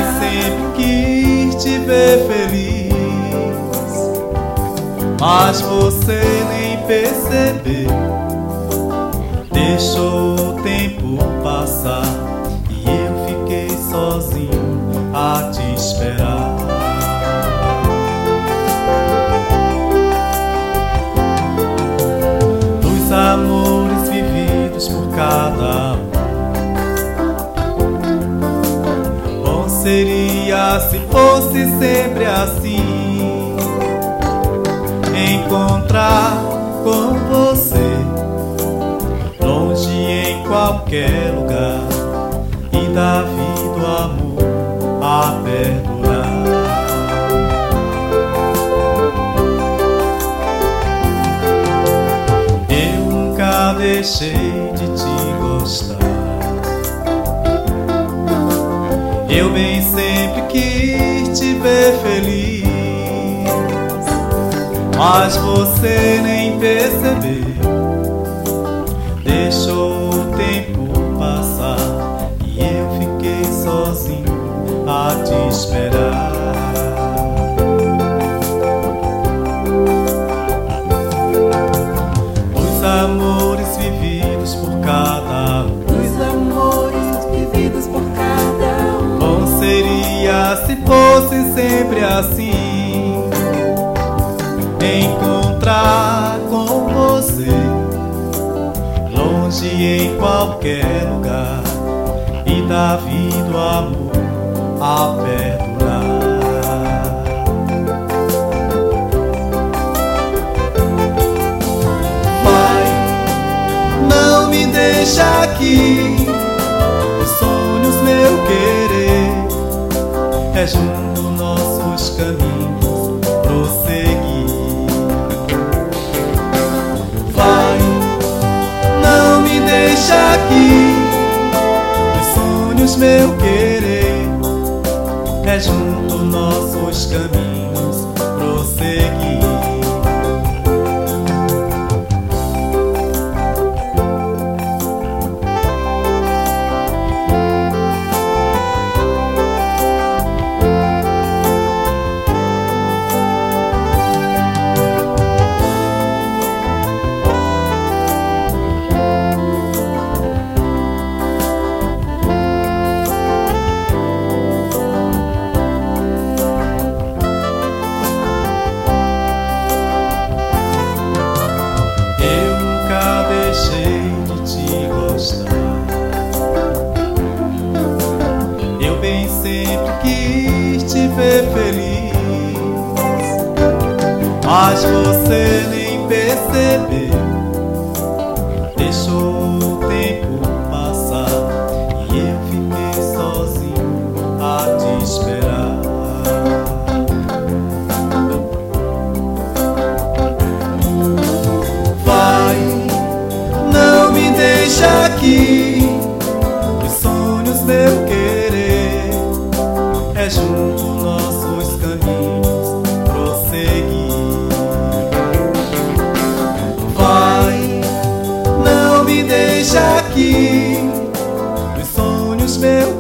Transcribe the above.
sempre quis te ver feliz, mas você nem percebeu. Deixou o tempo passar e eu fiquei sozinho a te esperar. Dos amores vividos por cada um, bom seria se fosse sempre assim, encontrar com você longe em qualquer lugar e dar vida ao amor a perdurar. Eu nunca deixei de te gostar, eu bem sempre quis te ver feliz, mas você nem percebeu. Deixou o tempo passar e eu fiquei sozinho a te esperar. Os amores vividos por cada um, Os amores vividos por cada um, bom seria se fosse sempre assim, encontrar com você longe em qualquer lugar e dar vida ao amor a perdurar. Vai, não me deixa aqui, os sonhos meu querer é junto nossos caminhos prosseguir. Vai, não me deixa aqui, os sonhos meu querer é junto nossos caminhos prosseguir. Eu bem sempre quis te ver feliz, mas você nem percebeu. Deixou o tempo passar e eu fiquei sozinho a te esperar. Vai, não me deixa aqui, os sonhos meu querer é junto nossos caminhos prosseguir. Vai, não me deixa aqui, os sonhos meu